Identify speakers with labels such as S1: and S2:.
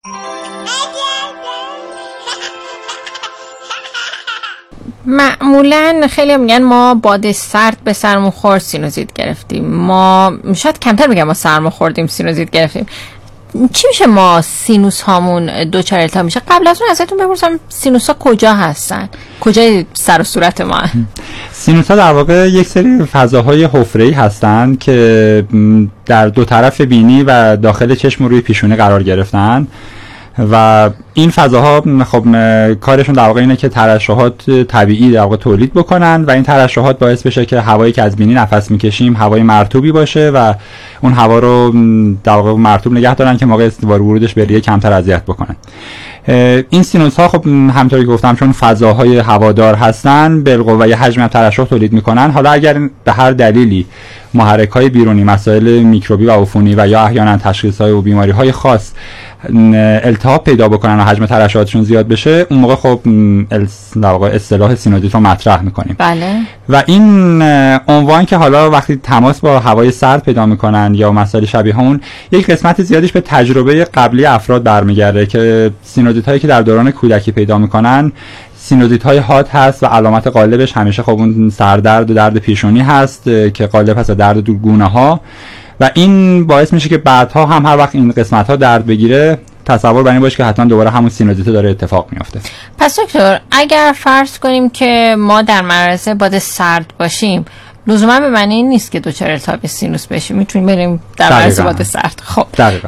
S1: معمولا خیلی میگن ما باد سرد به سرمون خورد سینوزیت گرفتیم. ما شاید کمتر میگم ما سرما خوردیم سینوزیت گرفتیم. چی میشه ما سینوس هامون دوچار التهاب میشه؟ قبل از اون ازتون بپرسم سینوس ها کجا هستن؟ کجای سر و صورت ما؟
S2: سینوس ها در واقع یک سری فضاهای حفره‌ای هستن که در دو طرف بینی و داخل چشم و روی پیشونی قرار گرفتن و این فضاها خب کارشون در واقع اینه که ترشحات طبیعی در واقع تولید بکنن و این ترشحات باعث بشه که هوایی که از بینی نفس میکشیم هوای مرطوبی باشه و اون هوا رو در واقع مرطوب نگه دارن که موقع استوار ورودش به ریه کمتر اذیت بکنن. این سینوس ها خب همونطوری که گفتم چون فضاهای هوادار هستن بالقوه یه حجم ترشح تولید میکنن. حالا اگر به هر دلیلی محرک های بیرونی مسائل میکروبی و عفونی و یا احیانا تشخیص های و بیماری های خاص التهاب پیدا بکنن و حجم ترشحاتشون زیاد بشه اون موقع خب در واقع اصطلاح سینوزیت رو مطرح میکنیم.
S1: بله.
S2: و این عنوان که حالا وقتی تماس با هوای سرد پیدا میکنن یا مسائل شبیه اون یک قسمت زیادیش به تجربه قبلی افراد برمیگرده که سینوزیت هایی که در دوران کودکی پیدا میکنن سینوزیت های حاد هست و علامت غالبش همیشه خب اون سردرد و درد پیشونی هست که غالب هست درد دو گونه ها و این باعث میشه که بعدها هم هر وقت این قسمت ها درد بگیره تصور بر این باشه که حتما دوباره همون سینوزیت داره اتفاق میفته.
S1: پس دکتر اگر فرض کنیم که ما در معرض باد سرد باشیم لزوما به معنی این نیست که دچار التهاب سینوس بشیم، میتونیم بریم در معرض باد سرد. خب